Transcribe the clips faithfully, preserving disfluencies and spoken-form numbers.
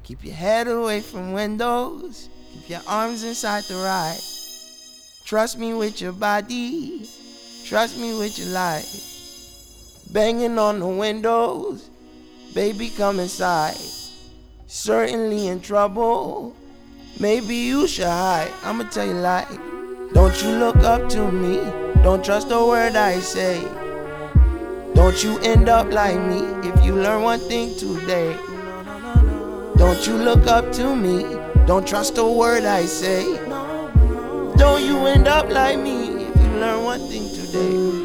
Keep your head away from windows. Keep your arms inside the ride. Trust me with your body. Trust me with your life. Banging on the windows. Baby, come inside. Certainly in trouble. Maybe you should hide. I'ma tell you like, don't you look up to me. Don't trust a word I say. Don't you end up like me if you learn one thing today. Don't you look up to me. Don't trust a word I say. Don't you end up like me if you learn one thing today.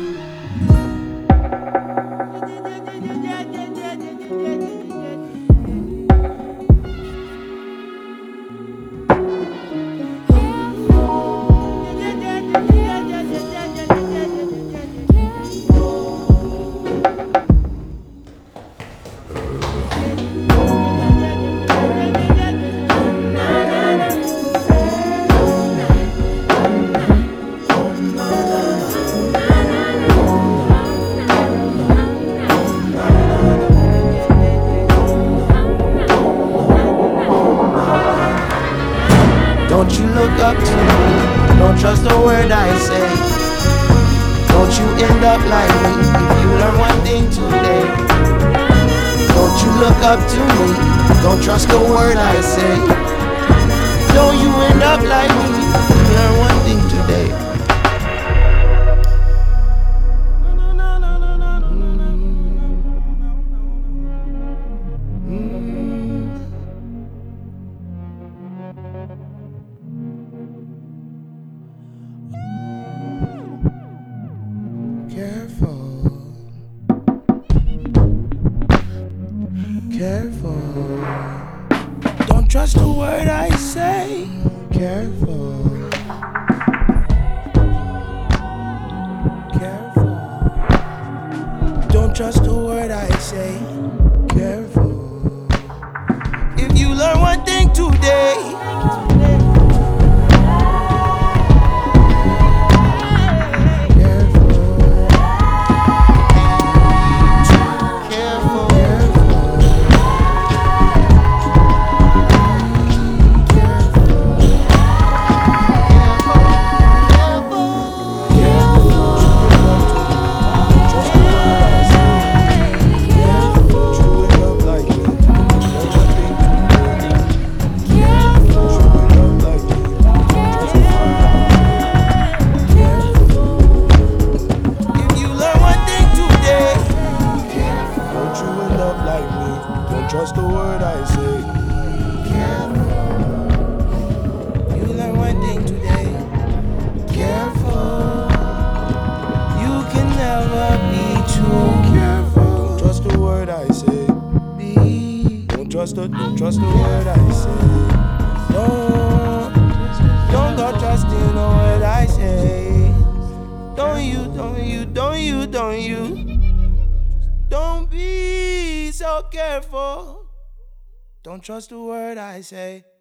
Don't you look up to me, don't trust a word I say. Don't you end up like me if you learn one thing today. Don't you look up to me, don't trust a word I say. Don't you end up like me if you learn one thing today. Careful, careful. Don't trust a word I say. Careful, careful. Don't trust a word I say. Careful. If you learn one thing today. Trust the word I say. Careful. You learn one thing today. Careful. You can never be too careful. Don't trust the word I say. Be. Don't trust the. Don't trust the word I say. Don't. Don't go trusting the word I say. Don't you? Don't you? Don't you? Don't you? Don't be so careful. Don't trust the word I say.